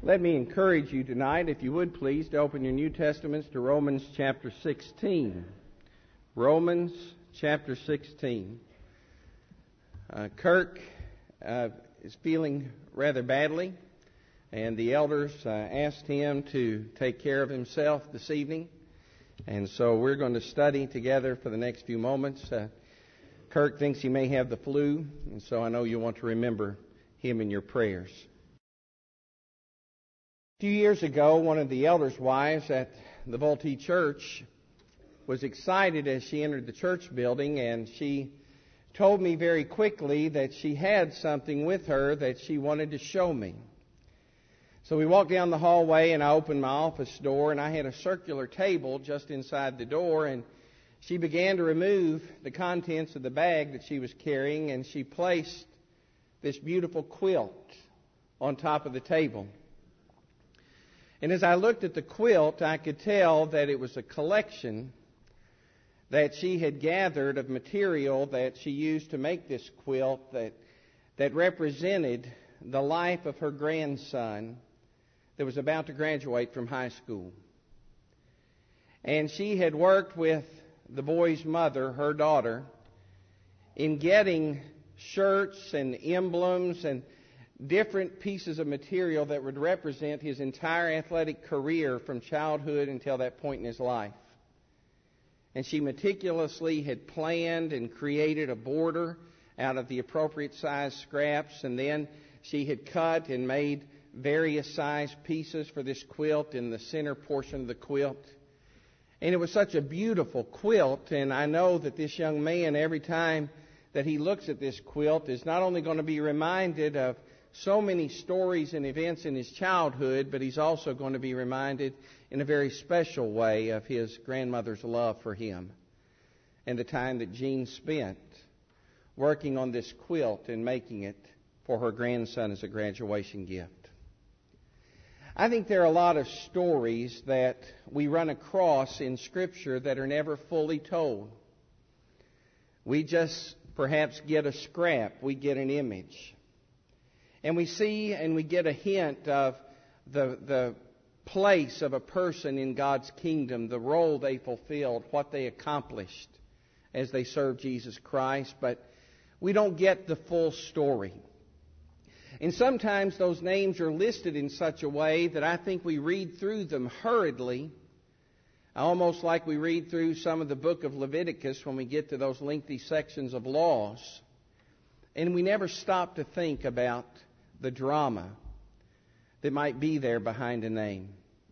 Let me encourage you tonight, if you would please, to open your New Testaments to Romans chapter 16. Romans chapter 16. Kirk is feeling rather badly, and the elders asked him to take care of himself this evening. And so we're going to study together for the next few moments. Kirk thinks he may have the flu, and so I know you'll want to remember him in your prayers. A few years ago, one of the elders' wives at the Vultee Church was excited as she entered the church building, and she told me very quickly that she had something with her that she wanted to show me. So we walked down the hallway, and I opened my office door, and I had a circular table just inside the door, and she began to remove the contents of the bag that she was carrying, and she placed this beautiful quilt on top of the table. And as I looked at the quilt, I could tell that it was a collection that she had gathered of material that she used to make this quilt that represented the life of her grandson that was about to graduate from high school. And she had worked with the boy's mother, her daughter, in getting shirts and emblems and different pieces of material that would represent his entire athletic career from childhood until that point in his life. And she meticulously had planned and created a border out of the appropriate size scraps, and then she had cut and made various size pieces for this quilt in the center portion of the quilt. And it was such a beautiful quilt, and I know that this young man, every time that he looks at this quilt, is not only going to be reminded of so many stories and events in his childhood, but he's also going to be reminded in a very special way of his grandmother's love for him and the time that Jean spent working on this quilt and making it for her grandson as a graduation gift. I think there are a lot of stories that we run across in Scripture that are never fully told. We just perhaps get a scrap, we get an image. And we see and we get a hint of the place of a person in God's kingdom, the role they fulfilled, what they accomplished as they served Jesus Christ, but we don't get the full story. And sometimes those names are listed in such a way that I think we read through them hurriedly, almost like we read through some of the book of Leviticus when we get to those lengthy sections of laws, and we never stop to think about the drama that might be there behind a name.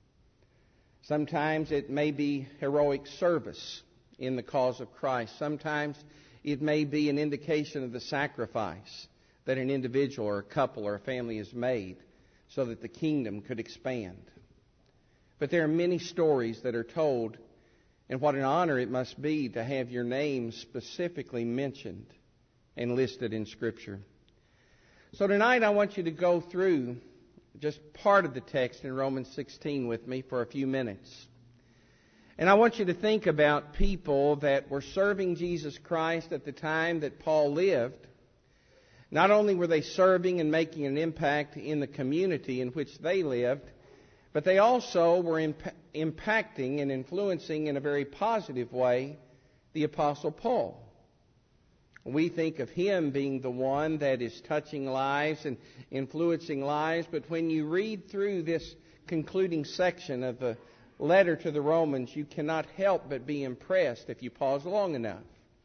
Sometimes it may be heroic service in the cause of Christ. Sometimes it may be an indication of the sacrifice that an individual or a couple or a family has made so that the kingdom could expand. But there are many stories that are told, and what an honor it must be to have your name specifically mentioned and listed in Scripture. So tonight I want you to go through just part of the text in Romans 16 with me for a few minutes. And I want you to think about people that were serving Jesus Christ at the time that Paul lived. Not only were they serving and making an impact in the community in which they lived, but they also were impacting and influencing in a very positive way the Apostle Paul. We think of him being the one that is touching lives and influencing lives, but when you read through this concluding section of the letter to the Romans, you cannot help but be impressed if you pause long enough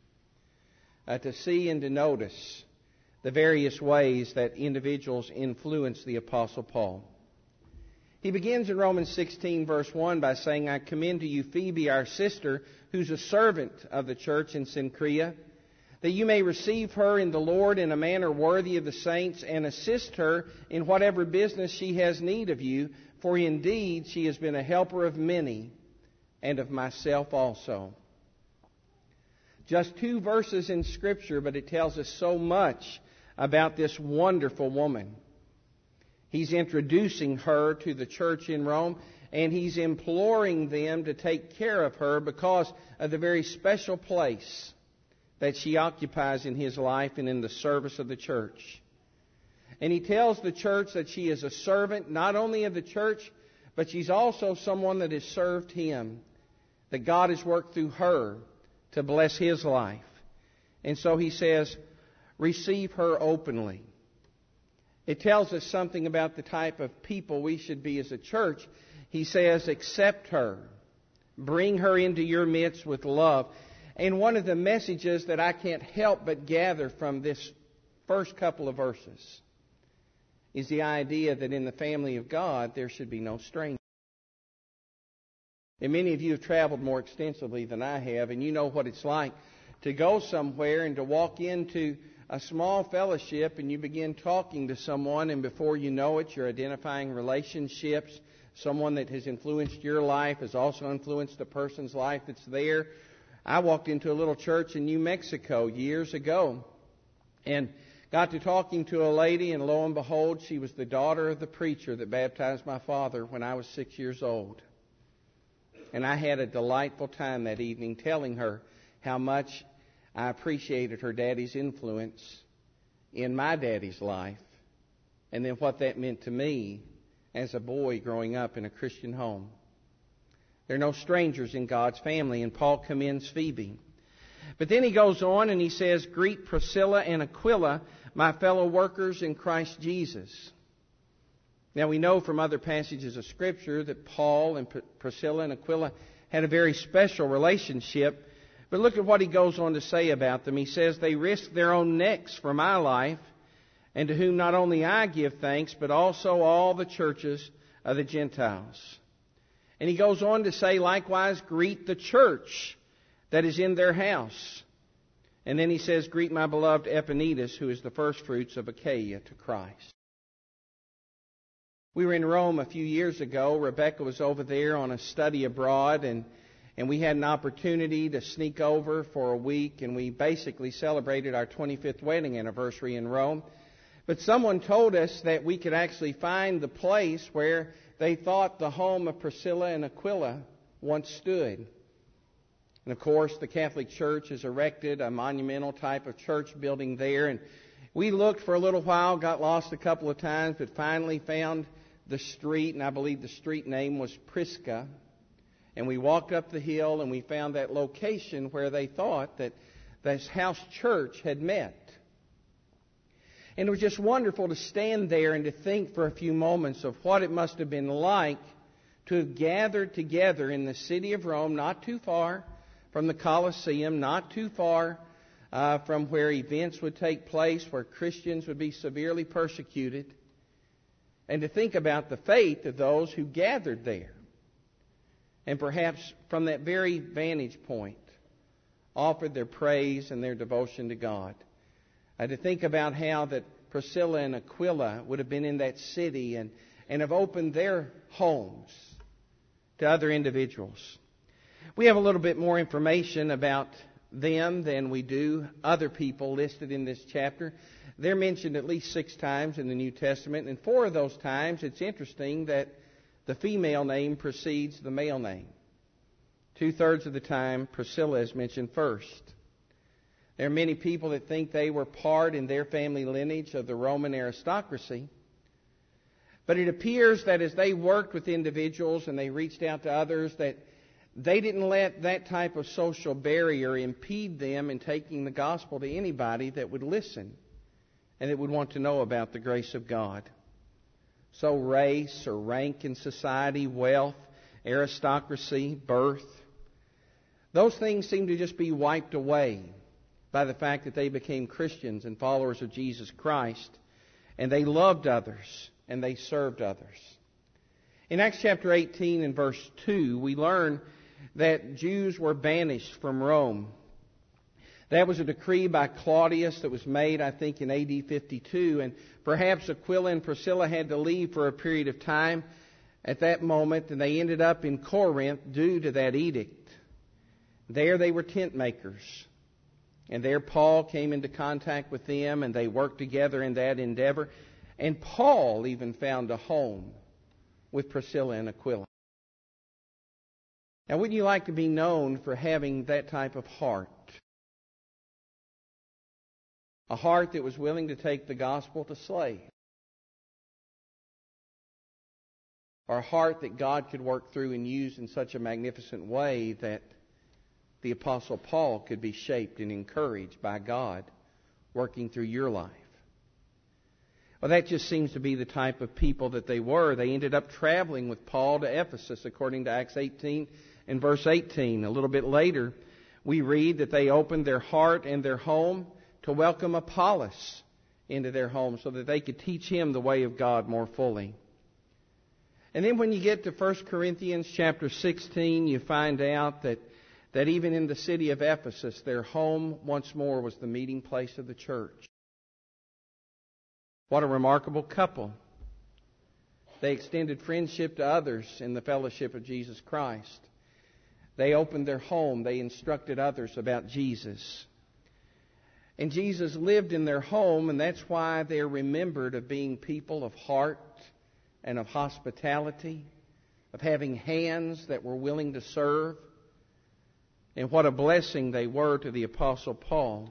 to see and to notice the various ways that individuals influence the Apostle Paul. He begins in Romans 16, verse 1 by saying, I commend to you Phoebe, our sister, who's a servant of the church in Cenchrea, that you may receive her in the Lord in a manner worthy of the saints, and assist her in whatever business she has need of you, for indeed she has been a helper of many, and of myself also. Just 2 verses in Scripture, but it tells us so much about this wonderful woman. He's introducing her to the church in Rome, and he's imploring them to take care of her because of the very special place that she occupies in his life and in the service of the church. And he tells the church that she is a servant, not only of the church, but she's also someone that has served him, that God has worked through her to bless his life. And so he says, receive her openly. It tells us something about the type of people we should be as a church. He says, accept her. Bring her into your midst with love. And one of the messages that I can't help but gather from this first couple of verses is the idea that in the family of God there should be no stranger. And many of you have traveled more extensively than I have, and you know what it's like to go somewhere and to walk into a small fellowship and you begin talking to someone, and before you know it, you're identifying relationships. Someone that has influenced your life has also influenced the person's life that's there. I walked into a little church in New Mexico years ago and got to talking to a lady, and lo and behold, she was the daughter of the preacher that baptized my father when I was 6 years old. And I had a delightful time that evening telling her how much I appreciated her daddy's influence in my daddy's life, and then what that meant to me as a boy growing up in a Christian home. There are no strangers in God's family, and Paul commends Phoebe. But then he goes on and he says, greet Priscilla and Aquila, my fellow workers in Christ Jesus. Now we know from other passages of Scripture that Paul and Priscilla and Aquila had a very special relationship. But look at what he goes on to say about them. He says, they risked their own necks for my life, and to whom not only I give thanks, but also all the churches of the Gentiles. And he goes on to say, likewise, greet the church that is in their house. And then he says, greet my beloved Epaenetus, who is the firstfruits of Achaia to Christ. We were in Rome a few years ago. Rebecca was over there on a study abroad, and we had an opportunity to sneak over for a week, and we basically celebrated our 25th wedding anniversary in Rome. But someone told us that we could actually find the place where they thought the home of Priscilla and Aquila once stood. And of course, the Catholic Church has erected a monumental type of church building there. And we looked for a little while, got lost a couple of times, but finally found the street, and I believe the street name was Prisca. And we walked up the hill and we found that location where they thought that this house church had met. And it was just wonderful to stand there and to think for a few moments of what it must have been like to have gathered together in the city of Rome, not too far from the Colosseum, not too far from where events would take place, where Christians would be severely persecuted, and to think about the faith of those who gathered there. And perhaps from that very vantage point, offered their praise and their devotion to God. To think about how that Priscilla and Aquila would have been in that city and have opened their homes to other individuals. We have a little bit more information about them than we do other people listed in this chapter. They're mentioned at least 6 times in the New Testament, and 4 of those times it's interesting that the female name precedes the male name. 2/3 of the time, Priscilla is mentioned first. There are many people that think they were part in their family lineage of the Roman aristocracy. But it appears that as they worked with individuals and they reached out to others, that they didn't let that type of social barrier impede them in taking the gospel to anybody that would listen and that would want to know about the grace of God. So race or rank in society, wealth, aristocracy, birth, those things seem to just be wiped away by the fact that they became Christians and followers of Jesus Christ, and they loved others and they served others. In Acts chapter 18 and verse 2, we learn that Jews were banished from Rome. That was a decree by Claudius that was made, I think, in AD 52, and perhaps Aquila and Priscilla had to leave for a period of time at that moment, and they ended up in Corinth due to that edict. There they were tent makers. And there Paul came into contact with them, and they worked together in that endeavor. And Paul even found a home with Priscilla and Aquila. Now, wouldn't you like to be known for having that type of heart? A heart that was willing to take the gospel to slaves. or a heart that God could work through and use in such a magnificent way that the Apostle Paul could be shaped and encouraged by God working through your life? Well, that just seems to be the type of people that they were. They ended up traveling with Paul to Ephesus, according to Acts 18 and verse 18. A little bit later, we read that they opened their heart and their home to welcome Apollos into their home so that they could teach him the way of God more fully. And then when you get to 1 Corinthians chapter 16, you find out that even in the city of Ephesus, their home once more was the meeting place of the church. What a remarkable couple. They extended friendship to others in the fellowship of Jesus Christ. They opened their home. They instructed others about Jesus. And Jesus lived in their home, and that's why they're remembered of being people of heart and of hospitality, of having hands that were willing to serve. And what a blessing they were to the Apostle Paul.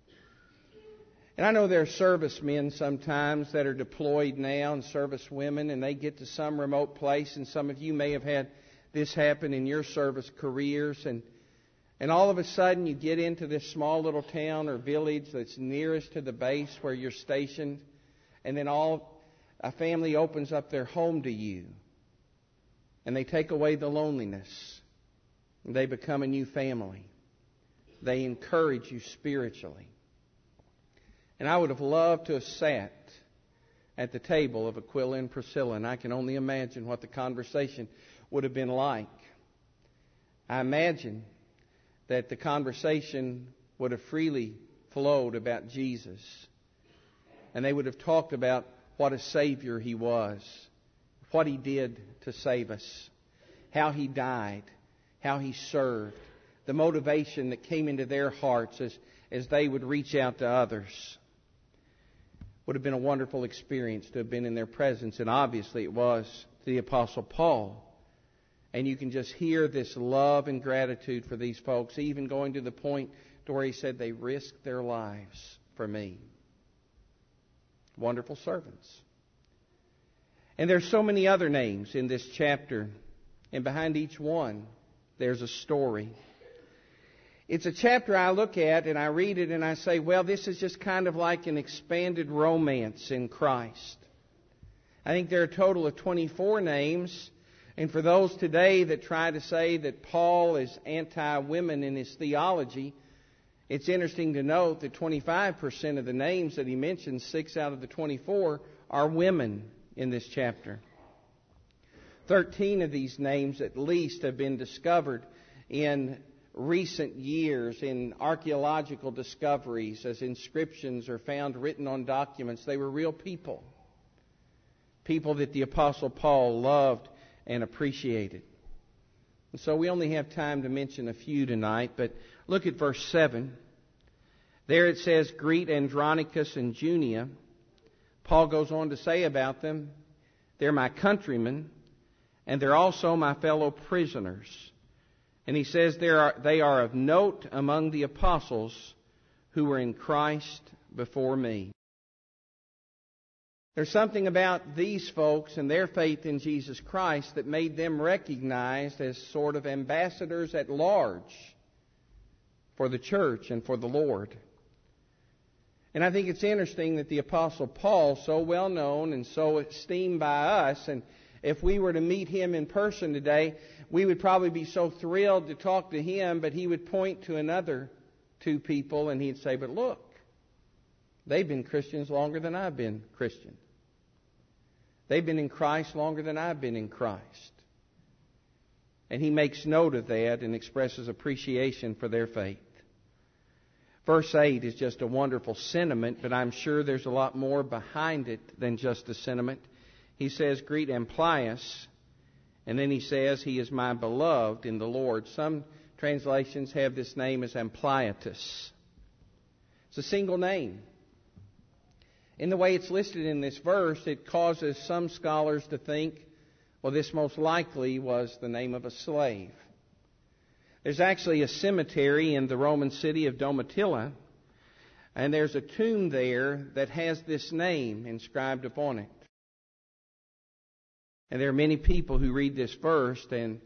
And I know there are servicemen sometimes that are deployed now, and servicewomen, and they get to some remote place, and some of you may have had this happen in your service careers, and all of a sudden you get into this small little town or village that's nearest to the base where you're stationed, and then a family opens up their home to you, and they take away the loneliness, and they become a new family. They encourage you spiritually. And I would have loved to have sat at the table of Aquila and Priscilla, and I can only imagine what the conversation would have been like. I imagine that the conversation would have freely flowed about Jesus, and they would have talked about what a Savior He was, what He did to save us, how He died, how He served, the motivation that came into their hearts as they would reach out to others. Would have been a wonderful experience to have been in their presence, and obviously it was to the Apostle Paul. And you can just hear this love and gratitude for these folks, even going to the point to where he said they risked their lives for me. Wonderful servants. And there's so many other names in this chapter, and behind each one there's a story. It's a chapter I look at and I read it and I say, well, this is just kind of like an expanded romance in Christ. I think there are a total of 24 names. And for those today that try to say that Paul is anti-women in his theology, it's interesting to note that 25% of the names that he mentions, 6 out of the 24, are women in this chapter. 13 of these names at least have been discovered in recent years in archaeological discoveries as inscriptions are found written on documents. They were real people. People that the Apostle Paul loved and appreciated. And so we only have time to mention a few tonight, but look at verse 7. There it says, greet Andronicus and Junia. Paul goes on to say about them, they're my countrymen, and they're also my fellow prisoners. And he says they are of note among the apostles who were in Christ before me. There's something about these folks and their faith in Jesus Christ that made them recognized as sort of ambassadors at large for the church and for the Lord. And I think it's interesting that the Apostle Paul, so well known and so esteemed by us, and if we were to meet him in person today, we would probably be so thrilled to talk to him, but he would point to another two people and he'd say, but look, they've been Christians longer than I've been Christian. They've been in Christ longer than I've been in Christ. And he makes note of that and expresses appreciation for their faith. Verse 8 is just a wonderful sentiment, but I'm sure there's a lot more behind it than just a sentiment. He says, greet Amplias, and then he says, he is my beloved in the Lord. Some translations have this name as Ampliatus. It's a single name. In the way it's listed in this verse, it causes some scholars to think, well, this most likely was the name of a slave. There's actually a cemetery in the Roman city of Domitilla, and there's a tomb there that has this name inscribed upon it. And there are many people who read this verse, and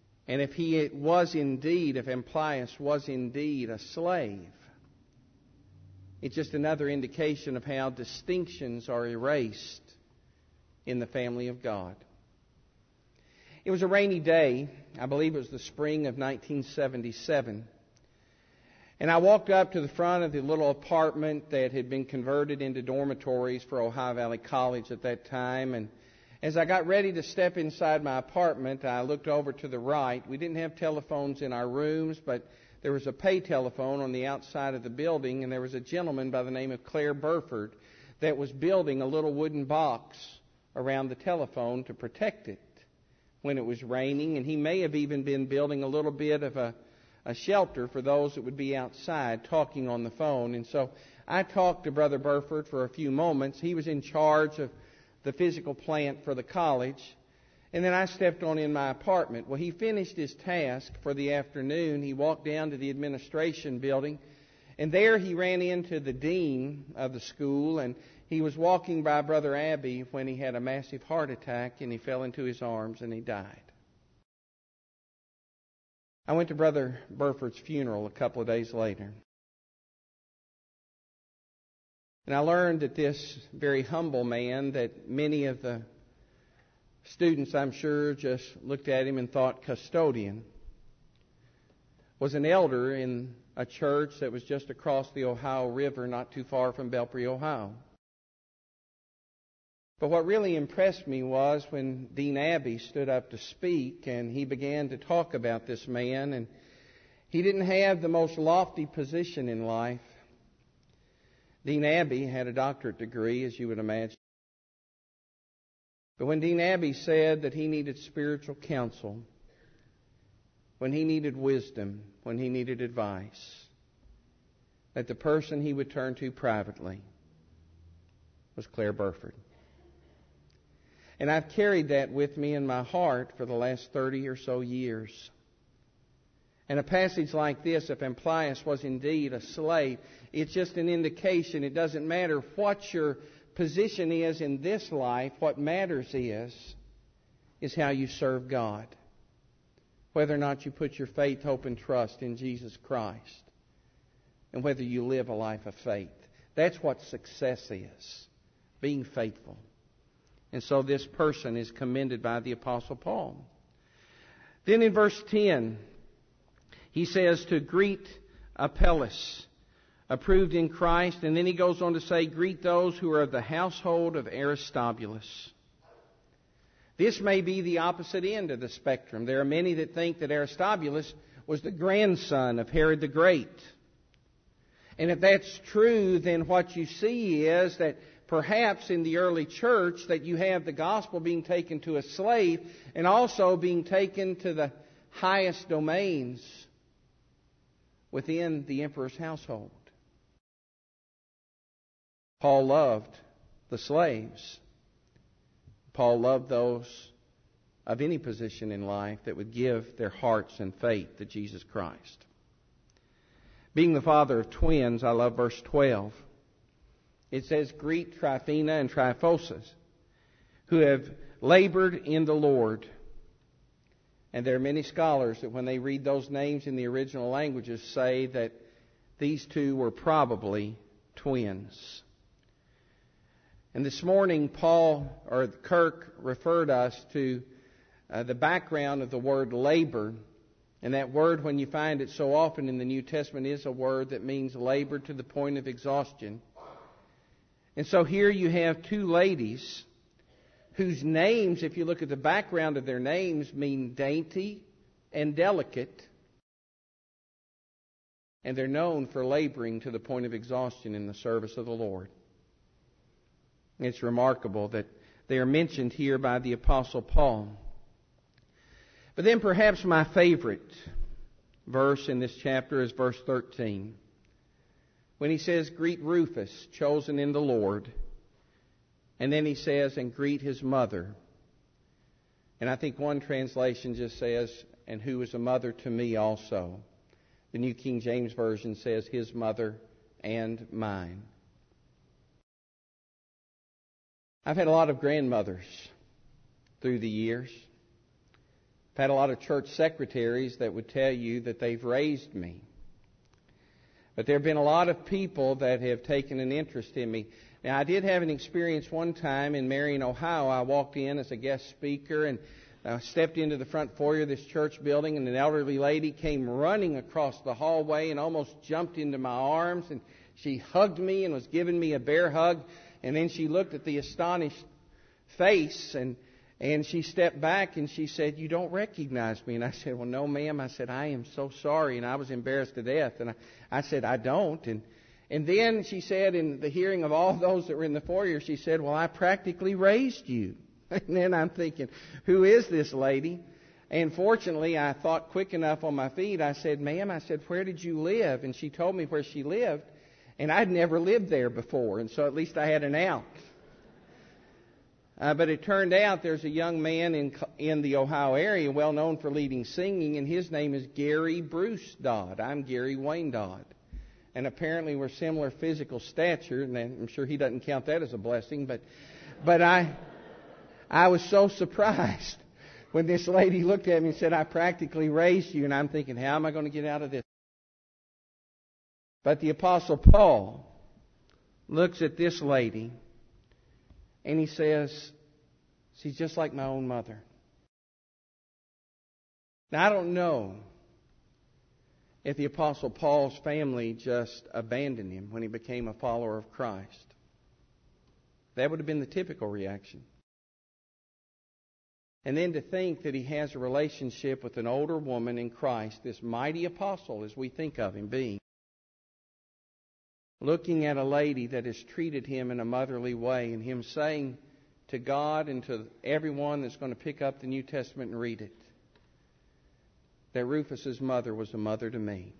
if Amplias was indeed a slave, it's just another indication of how distinctions are erased in the family of God. It was a rainy day. I believe it was the spring of 1977. And I walked up to the front of the little apartment that had been converted into dormitories for Ohio Valley College at that time. And as I got ready to step inside my apartment, I looked over to the right. We didn't have telephones in our rooms, but there was a pay telephone on the outside of the building, and there was a gentleman by the name of Claire Burford that was building a little wooden box around the telephone to protect it when it was raining, and he may have even been building a little bit of a shelter for those that would be outside talking on the phone. And so I talked to Brother Burford for a few moments. He was in charge of the physical plant for the college. And then I stepped on in my apartment. Well, he finished his task for the afternoon. He walked down to the administration building, and there he ran into the dean of the school, and he was walking by Brother Abbey when he had a massive heart attack, and he fell into his arms, and he died. I went to Brother Burford's funeral a couple of days later. And I learned that this very humble man, that many of the students, I'm sure, just looked at him and thought custodian, was an elder in a church that was just across the Ohio River, not too far from Belpre, Ohio. But what really impressed me was when Dean Abbey stood up to speak, and he began to talk about this man, and he didn't have the most lofty position in life. Dean Abbey had a doctorate degree, as you would imagine. But when Dean Abbey said that he needed spiritual counsel, when he needed wisdom, when he needed advice, that the person he would turn to privately was Claire Burford. And I've carried that with me in my heart for the last 30 or so years. And a passage like this, if Amplias was indeed a slave, it's just an indication. It doesn't matter what your position is in this life. What matters is how you serve God. Whether or not you put your faith, hope, and trust in Jesus Christ. And whether you live a life of faith. That's what success is. Being faithful. And so this person is commended by the Apostle Paul. Then in verse 10, he says to greet Apelles, approved in Christ. And then he goes on to say, greet those who are of the household of Aristobulus. This may be the opposite end of the spectrum. There are many that think that Aristobulus was the grandson of Herod the Great. And if that's true, then what you see is that perhaps in the early church that you have the gospel being taken to a slave and also being taken to the highest domains within the emperor's household. Paul loved the slaves. Paul loved those of any position in life that would give their hearts and faith to Jesus Christ. Being the father of twins, I love verse 12. It says, greet Tryphena and Tryphosa, who have labored in the Lord. And there are many scholars that when they read those names in the original languages say that these two were probably twins. And this morning, Kirk referred us to the background of the word labor. And that word, when you find it so often in the New Testament, is a word that means labor to the point of exhaustion. And so here you have two ladies whose names, if you look at the background of their names, mean dainty and delicate. And they're known for laboring to the point of exhaustion in the service of the Lord. It's remarkable that they are mentioned here by the Apostle Paul. But then perhaps my favorite verse in this chapter is verse 13. When he says, greet Rufus, chosen in the Lord. And then he says, and greet his mother. And I think one translation just says, and who is a mother to me also. The New King James Version says, his mother and mine. I've had a lot of grandmothers through the years. I've had a lot of church secretaries that would tell you that they've raised me. But there have been a lot of people that have taken an interest in me. Now, I did have an experience one time in Marion, Ohio. I walked in as a guest speaker and I stepped into the front foyer of this church building, and an elderly lady came running across the hallway and almost jumped into my arms, and she hugged me and was giving me a bear hug. And then she looked at the astonished face and she stepped back and she said, "You don't recognize me." And I said, "Well, no, ma'am." I said, "I am so sorry." And I was embarrassed to death. And I said, "I don't." And then she said, in the hearing of all those that were in the foyer, she said, "Well, I practically raised you." And then I'm thinking, who is this lady? And fortunately, I thought quick enough on my feet. I said, "Ma'am," I said, "where did you live?" And she told me where she lived. And I'd never lived there before. And so at least I had an out. But it turned out there's a young man in the Ohio area well known for leading singing. And his name is Gary Bruce Dodd. I'm Gary Wayne Dodd. And apparently we're similar physical stature. And I'm sure he doesn't count that as a blessing. But I was so surprised when this lady looked at me and said, "I practically raised you." And I'm thinking, how am I going to get out of this? But the Apostle Paul looks at this lady and he says, "She's just like my own mother." Now, I don't know if the Apostle Paul's family just abandoned him when he became a follower of Christ. That would have been the typical reaction. And then to think that he has a relationship with an older woman in Christ, this mighty apostle as we think of him being, looking at a lady that has treated him in a motherly way, and him saying to God and to everyone that's going to pick up the New Testament and read it, that Rufus's mother was a mother to me.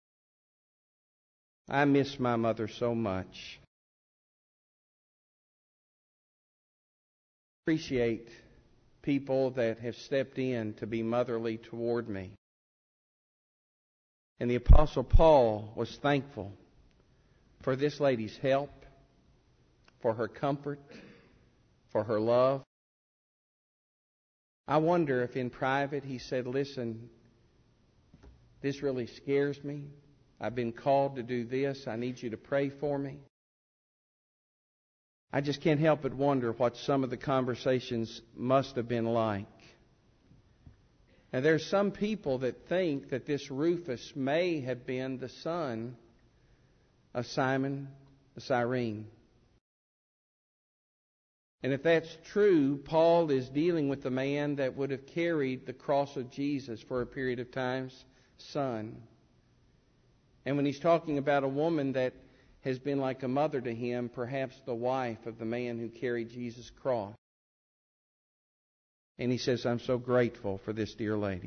I miss my mother so much. Appreciate people that have stepped in to be motherly toward me. And the Apostle Paul was thankful for this lady's help, for her comfort, for her love. I wonder if in private he said, "Listen, this really scares me. I've been called to do this. I need you to pray for me." I just can't help but wonder what some of the conversations must have been like. And there's some people that think that this Rufus may have been the son of Simon the Cyrene. And if that's true, Paul is dealing with the man that would have carried the cross of Jesus for a period of time's son. And when he's talking about a woman that has been like a mother to him, perhaps the wife of the man who carried Jesus' cross. And he says, "I'm so grateful for this dear lady."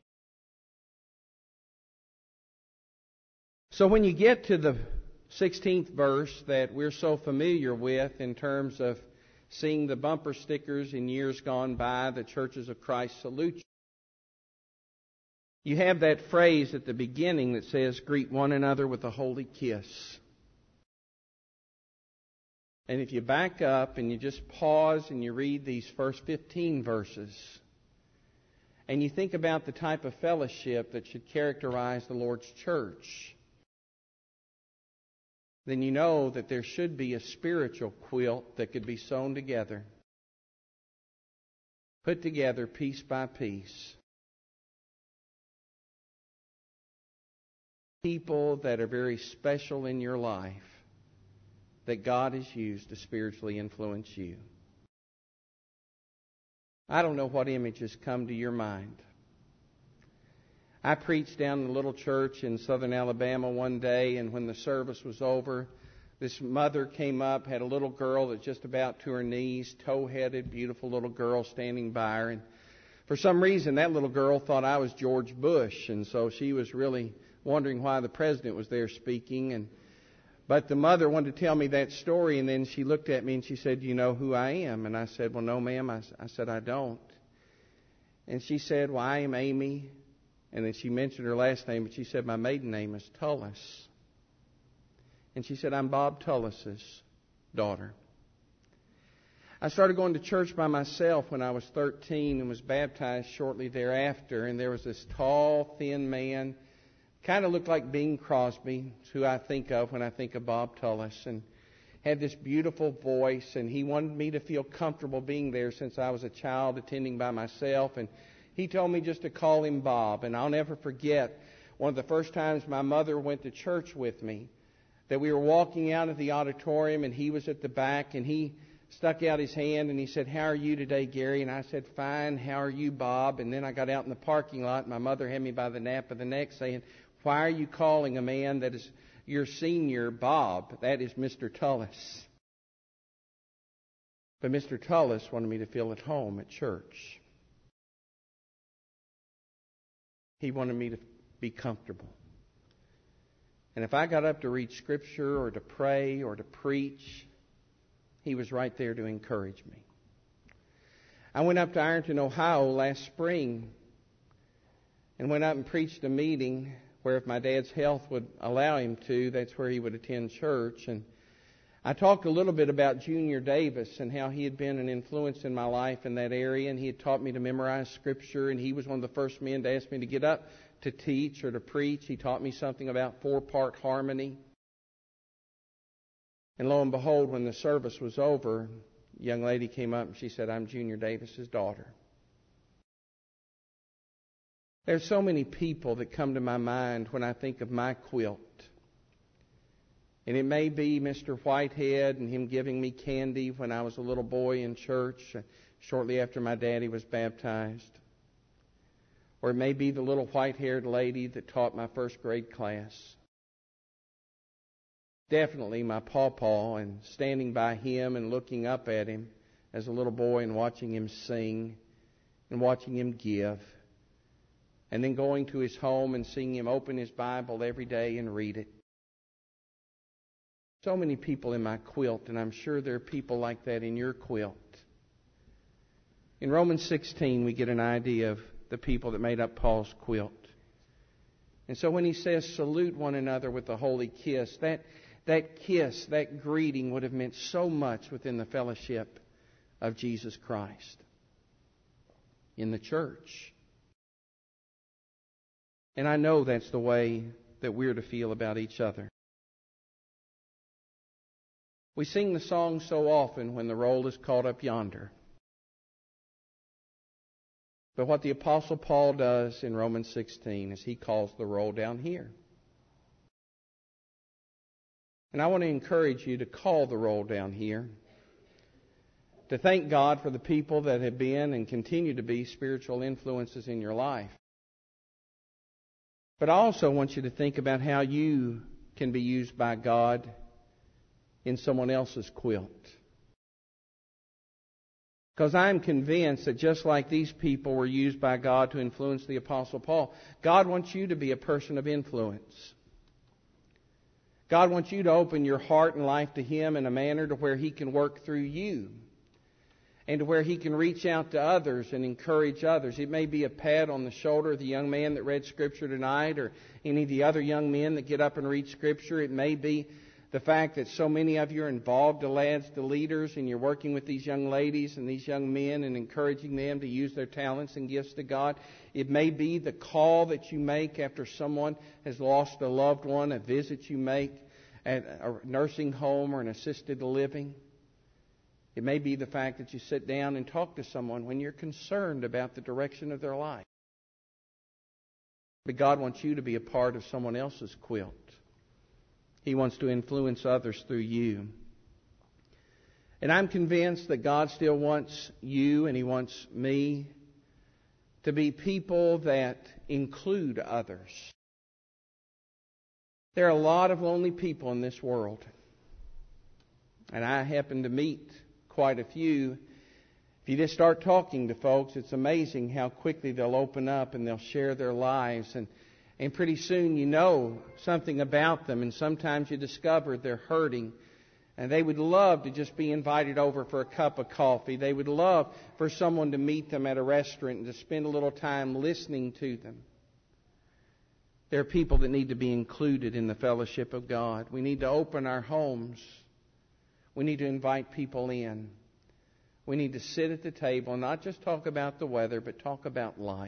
So when you get to the 16th verse that we're so familiar with in terms of seeing the bumper stickers in years gone by, "The Churches of Christ salute you," you have that phrase at the beginning that says, "Greet one another with a holy kiss." And if you back up and you just pause and you read these first 15 verses, and you think about the type of fellowship that should characterize the Lord's church, then you know that there should be a spiritual quilt that could be sewn together, put together piece by piece. People that are very special in your life that God has used to spiritually influence you. I don't know what images come to your mind. I preached down in a little church in southern Alabama one day, and when the service was over, this mother came up, had a little girl that's just about to her knees, tow-headed, beautiful little girl standing by her. And for some reason, that little girl thought I was George Bush, and so she was really wondering why the president was there speaking. But the mother wanted to tell me that story, and then she looked at me and she said, "Do you know who I am?" And I said, "Well, no, ma'am." I said, "I don't." And she said, "Well, I am Amy." And then she mentioned her last name, but she said, "My maiden name is Tullis." And she said, "I'm Bob Tullis's daughter." I started going to church by myself when I was 13 and was baptized shortly thereafter. And there was this tall, thin man, kind of looked like Bing Crosby, who I think of when I think of Bob Tullis, and had this beautiful voice. And he wanted me to feel comfortable being there since I was a child attending by myself. And he told me just to call him Bob. And I'll never forget one of the first times my mother went to church with me, that we were walking out of the auditorium and he was at the back, and he stuck out his hand and he said, "How are you today, Gary?" And I said, "Fine. How are you, Bob?" And then I got out in the parking lot and my mother had me by the nape of the neck saying, "Why are you calling a man that is your senior Bob? That is Mr. Tullis." But Mr. Tullis wanted me to feel at home at church. He wanted me to be comfortable. And if I got up to read Scripture or to pray or to preach, he was right there to encourage me. I went up to Ironton, Ohio last spring and went up and preached a meeting where, if my dad's health would allow him to, that's where he would attend church. And I talked a little bit about Junior Davis and how he had been an influence in my life in that area, and he had taught me to memorize Scripture, and he was one of the first men to ask me to get up to teach or to preach. He taught me something about 4-part harmony. And lo and behold, when the service was over, a young lady came up and she said, "I'm Junior Davis's daughter." There's so many people that come to my mind when I think of my quilt. And it may be Mr. Whitehead and him giving me candy when I was a little boy in church shortly after my daddy was baptized. Or it may be the little white-haired lady that taught my first grade class. Definitely my pawpaw, and standing by him and looking up at him as a little boy and watching him sing and watching him give. And then going to his home and seeing him open his Bible every day and read it. So many people in my quilt, and I'm sure there are people like that in your quilt. In Romans 16, we get an idea of the people that made up Paul's quilt. And so when he says, "Salute one another with a holy kiss," that kiss, that greeting would have meant so much within the fellowship of Jesus Christ in the church. And I know that's the way that we're to feel about each other. We sing the song so often, "When the roll is caught up yonder." But what the Apostle Paul does in Romans 16 is he calls the roll down here. And I want to encourage you to call the roll down here. To thank God for the people that have been and continue to be spiritual influences in your life. But I also want you to think about how you can be used by God in someone else's quilt. Because I'm convinced that just like these people were used by God to influence the Apostle Paul, God wants you to be a person of influence. God wants you to open your heart and life to Him in a manner to where He can work through you. And to where He can reach out to others and encourage others. It may be a pat on the shoulder of the young man that read Scripture tonight, or any of the other young men that get up and read Scripture. It may be the fact that so many of you are involved, the lads, the leaders, and you're working with these young ladies and these young men and encouraging them to use their talents and gifts to God. It may be the call that you make after someone has lost a loved one, a visit you make at a nursing home or an assisted living. It may be the fact that you sit down and talk to someone when you're concerned about the direction of their life. But God wants you to be a part of someone else's quilt. He wants to influence others through you. And I'm convinced that God still wants you and He wants me to be people that include others. There are a lot of lonely people in this world. And I happen to meet quite a few. If you just start talking to folks, it's amazing how quickly they'll open up and they'll share their lives. And pretty soon you know something about them, and sometimes you discover they're hurting. And they would love to just be invited over for a cup of coffee. They would love for someone to meet them at a restaurant and to spend a little time listening to them. There are people that need to be included in the fellowship of God. We need to open our homes. We need to invite people in. We need to sit at the table and not just talk about the weather, but talk about life.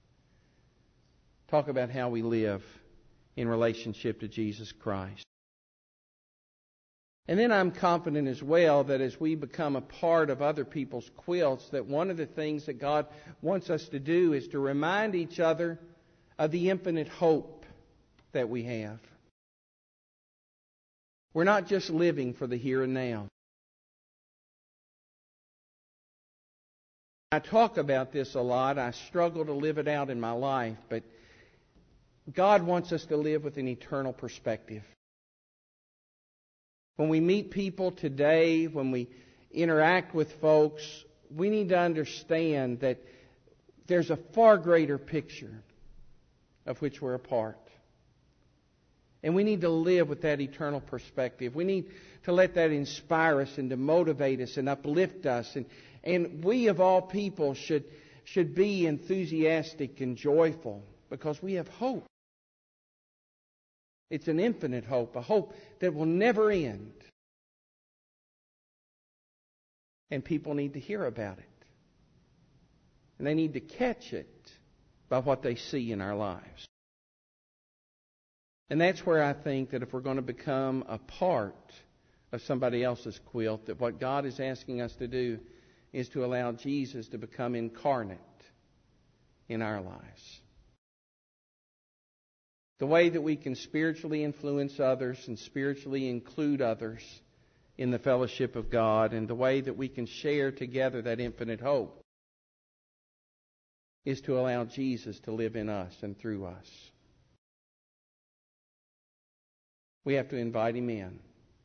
Talk about how we live in relationship to Jesus Christ. And then I'm confident as well that as we become a part of other people's quilts, that one of the things that God wants us to do is to remind each other of the infinite hope that we have. We're not just living for the here and now. I talk about this a lot. I struggle to live it out in my life, but God wants us to live with an eternal perspective. When we meet people today, when we interact with folks, we need to understand that there's a far greater picture of which we're a part. And we need to live with that eternal perspective. We need to let that inspire us and to motivate us and uplift us. And we of all people should be enthusiastic and joyful because we have hope. It's an infinite hope, a hope that will never end. And people need to hear about it. And they need to catch it by what they see in our lives. And that's where I think that if we're going to become a part of somebody else's quilt, that what God is asking us to do is to allow Jesus to become incarnate in our lives. The way that we can spiritually influence others and spiritually include others in the fellowship of God, and the way that we can share together that infinite hope, is to allow Jesus to live in us and through us. We have to invite Him in.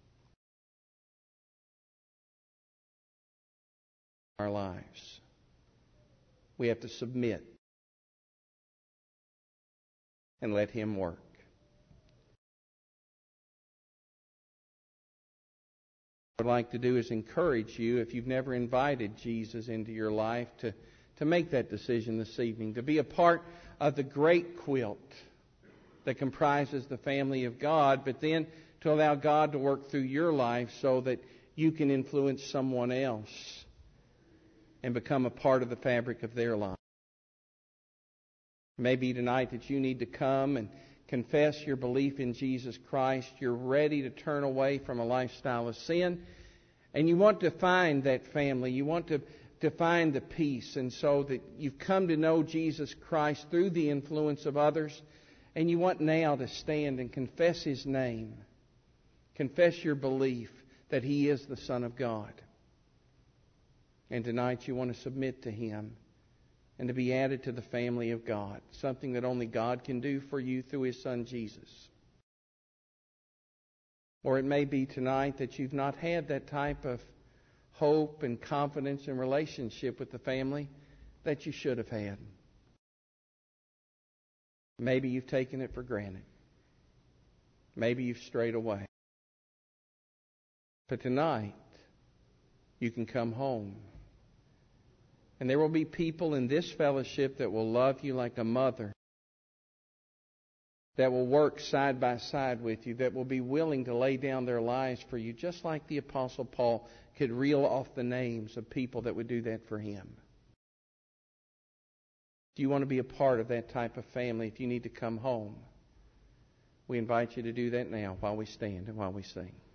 Our lives. We have to submit and let Him work. What I'd like to do is encourage you, if you've never invited Jesus into your life, to make that decision this evening, to be a part of the great quilt that comprises the family of God, but then to allow God to work through your life so that you can influence someone else and become a part of the fabric of their life. Maybe tonight that you need to come and confess your belief in Jesus Christ. You're ready to turn away from a lifestyle of sin. And you want to find that family. You want to find the peace. And so that you've come to know Jesus Christ through the influence of others. And you want now to stand and confess His name. Confess your belief that He is the Son of God. And tonight you want to submit to Him and to be added to the family of God, something that only God can do for you through His Son Jesus. Or it may be tonight that you've not had that type of hope and confidence and relationship with the family that you should have had. Maybe you've taken it for granted. Maybe you've strayed away. But tonight, you can come home. And there will be people in this fellowship that will love you like a mother, that will work side by side with you, that will be willing to lay down their lives for you, just like the Apostle Paul could reel off the names of people that would do that for him. Do you want to be a part of that type of family? If you need to come home, we invite you to do that now while we stand and while we sing.